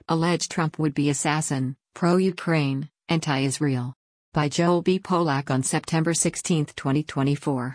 Alleged Trump would-be assassin, pro-Ukraine, anti-Israel. By Joel B. Polak on September 16, 2024.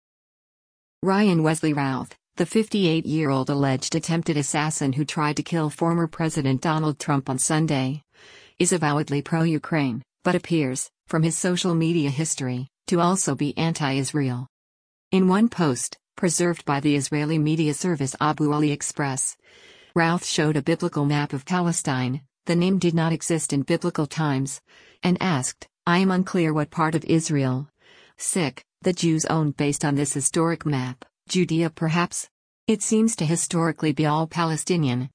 Ryan Wesley Routh, the 58-year-old alleged attempted assassin who tried to kill former President Donald Trump on Sunday, is avowedly pro-Ukraine, but appears, from his social media history, to also be anti-Israel. In one post, preserved by the Israeli media service Abu Ali Express, Routh showed a biblical map of Palestine. The name did not exist in biblical times, and asked, "I am unclear what part of Israel, the Jews owned based on this historic map, Judea perhaps? It seems to historically be all Palestinian,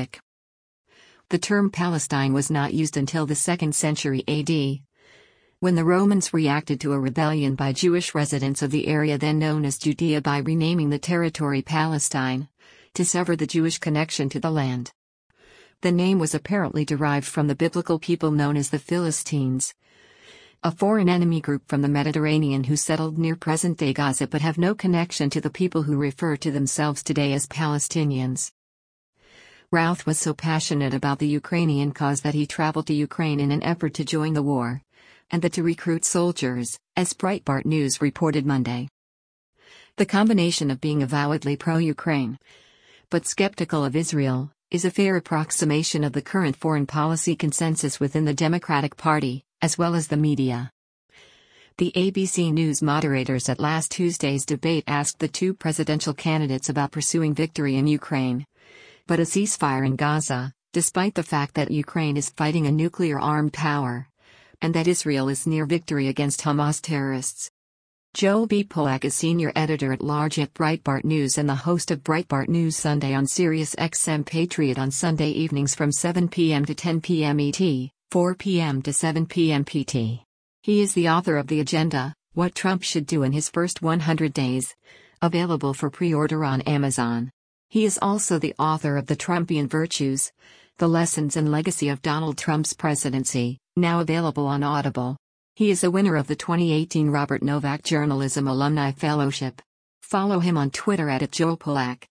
The term Palestine was not used until the 2nd century AD, when the Romans reacted to a rebellion by Jewish residents of the area then known as Judea by renaming the territory Palestine, to sever the Jewish connection to the land. The name was apparently derived from the biblical people known as the Philistines, a foreign enemy group from the Mediterranean who settled near present-day Gaza but have no connection to the people who refer to themselves today as Palestinians. Routh was so passionate about the Ukrainian cause that he traveled to Ukraine in an effort to join the war, and to recruit soldiers, as Breitbart News reported Monday. The combination of being avowedly pro-Ukraine, but skeptical of Israel, is a fair approximation of the current foreign policy consensus within the Democratic Party, as well as the media. The ABC News moderators at last Tuesday's debate asked the two presidential candidates about pursuing victory in Ukraine, but a ceasefire in Gaza, despite the fact that Ukraine is fighting a nuclear-armed power, and that Israel is near victory against Hamas terrorists. Joel B. Polak is senior editor-at-large at Breitbart News and the host of Breitbart News Sunday on Sirius XM Patriot on Sunday evenings from 7 p.m. to 10 p.m. ET, 4 p.m. to 7 p.m. PT. He is the author of The Agenda, What Trump Should Do in His First 100 Days, available for pre-order on Amazon. He is also the author of The Trumpian Virtues, The Lessons and Legacy of Donald Trump's Presidency, now available on Audible. He is a winner of the 2018 Robert Novak Journalism Alumni Fellowship. Follow him on Twitter @JoelPolak.